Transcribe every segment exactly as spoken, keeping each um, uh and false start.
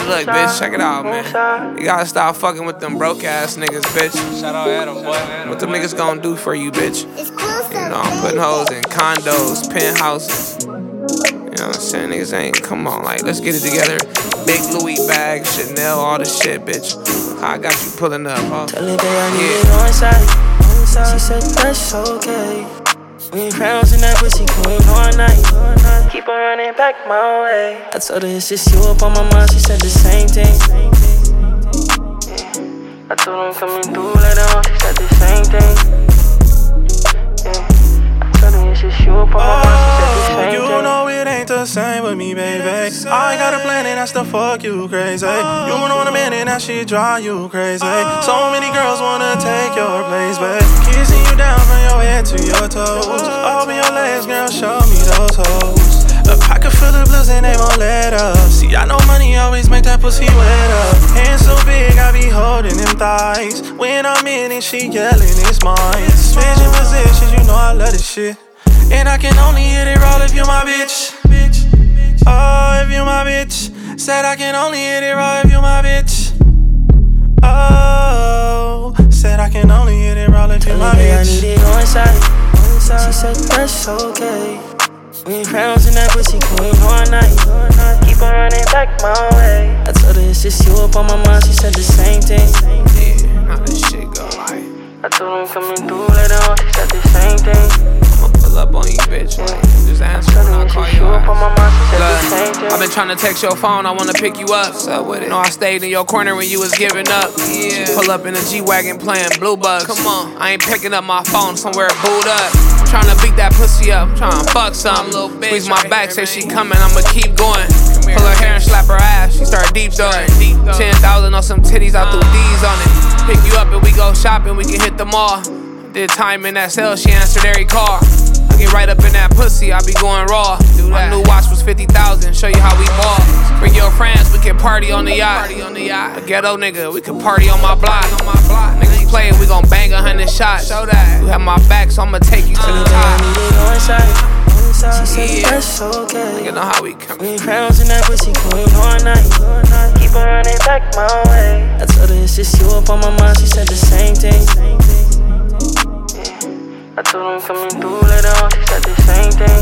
look, bitch, check it out, man. You gotta stop fucking with them broke ass niggas, bitch. Shout out Adam, boy. What them niggas gonna do for you, bitch? You know, I'm putting hoes in condos, penthouses. You know what I'm saying? Niggas ain't, come on, like, let's get it together. Big Louis bag, Chanel, all the shit, bitch. I got you pulling up, huh? Tell her that I need it on site. She said that's okay. We ain't crowns in that pussy queen all night. Keep on running back my way. I told her it's just you up on my mind. She said the same thing. Yeah. I told her I'm coming through later on. She said the same thing. Yeah. I told her it's just you up on my mind. She said the same you thing. You know it ain't the same with me, baby. I ain't got a plan and that's the fuck you crazy. You want a man and that shit drive you crazy. So many girls wanna take your place, babe. Kissing you down from your head to your toes. Open your legs, girl, show me those hoes. A pocket full of blues and they won't let up. See, I know money always make that pussy wet up. Hands so big, I be holding them thighs. When I'm in it, she yelling, it's mine. Switching positions, you know I love this shit. And I can only hit it raw if you my bitch. Oh, if you my bitch. Said I can only hit it raw if you my bitch. Oh, said I can only hit it raw if you my bitch. I need it on site. She said that's okay. We ain't crowns in that pussy queen all night. Keep on running back my way. I told her it's just you up on my mind. She said the same thing. Yeah, how this shit go, like. I told her I'm coming through later on. She said the same thing. I'ma pull up on you, bitch. Like, just answer when I call you out. Look, I've been trying to text your phone, I wanna pick you up. So with it. Know I stayed in your corner when you was giving up. Yeah. Pull up in a G-Wagon playing Blue Bugs. Come on, I ain't picking up my phone somewhere booed up. Tryna beat that pussy up, tryna fuck some little bitch. Squeeze my back, say she coming, I'ma keep going. Pull her hair and slap her ass, she start deep throwing. Ten thousand on some titties, I threw D's on it. Pick you up and we go shopping, we can hit the mall. Did time in that cell, she answered every call. I get right up in that pussy, I be going raw. My new watch was fifty thousand, show you how we ball. Bring your friends, we can party on the yacht. A ghetto nigga, we can party on my block. Niggas play it, we gon' bang a hundred shots. Show that. You have my back, so I'ma take you to the top. She said that's okay. You know how we come. We ain't crowns in that pussy queen all night. Keep on running back my way. I told her it's just you up on my mind. She said the same thing. I told her I'm coming through later on. She said the same thing.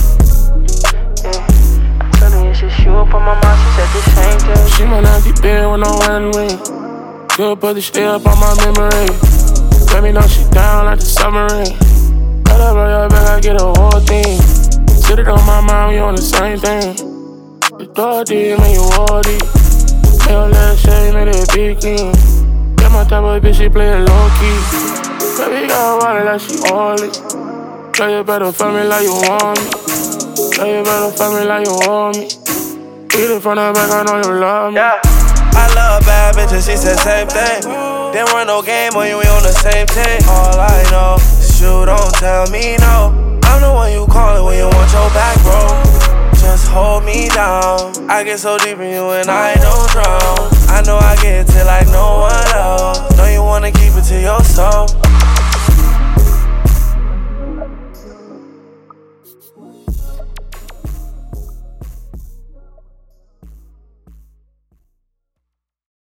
Yeah. I told her it's just you up on my mind. She said the same thing. She might not keep in when I'm wearing ring. Good pussy still up on my memory. Let me know she down like the submarine. Got up on your back, I get a whole thing. Sit it on my mind, we on the same thing. The door deep, man, you wore deep. Make her last shade, made it big king. Get my type of bitch, she play it low key. Baby got water like she oily. Girl, you better fuck me like you want me. Girl, you better fuck me like you want me. Eat it from the back, I know you love me. Yeah, I love bad bitches, she said same thing. Didn't run no game when you ain't on the same team. All I know is you don't tell me no. I'm the one you callin' when you want your back, bro. Just hold me down. I get so deep in you and I don't drown. I know I get to like no one else. Know you wanna keep it to yourself.